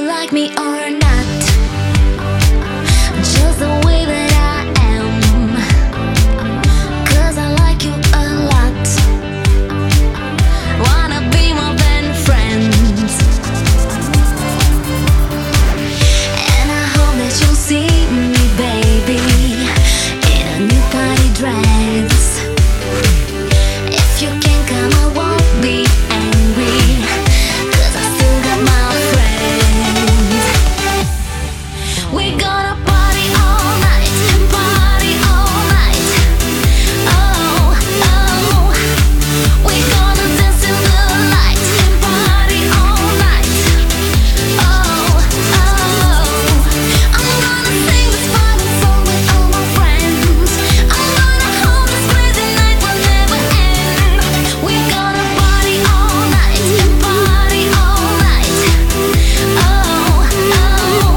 like me or not, just the way that I am, 'cause I like you a lot. Wanna be more than friends, and I hope that you'll see me, baby, in a new party dress. If you can't come, I won't be angry, 'cause I still got my friends. We're gonna party all night, party all night. Oh, oh, we're gonna dance in the light and party all night. Oh, oh, I'm gonna sing this party song with all my friends. I'm gonna hold this crazy night will never end. We're gonna party all night and party all night. Oh, oh.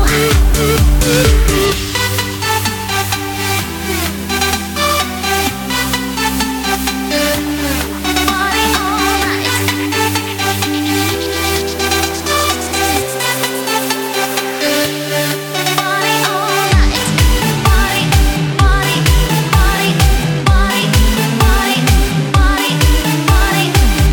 Party all night. Party all night. Party, party, party, party, party, party, party,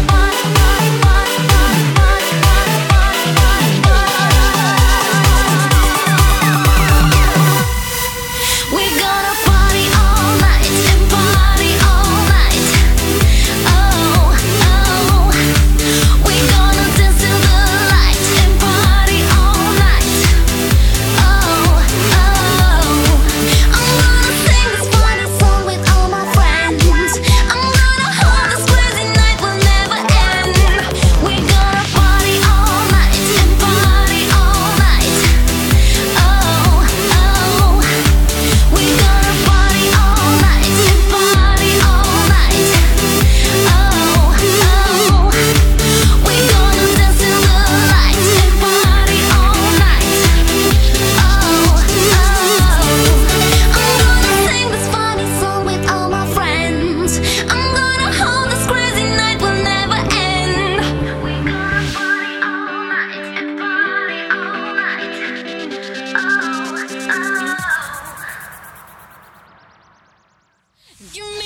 we're gonna party all night and party all night. Oh, oh, we're gonna dance in the light and party all night. Oh, oh, I'm gonna sing this party song with all my friends. I'm gonna hold this crazy night will never end. We're gonna party all night and party all night. Oh, oh, we're gonna party all night and party all night. Oh, oh, we're gonna dance in the light and party all night. Oh, oh, I'm gonna sing this funny song with all my friends. I'm gonna hold this crazy night will never end. We're gonna party all night and party all night. Oh, oh. You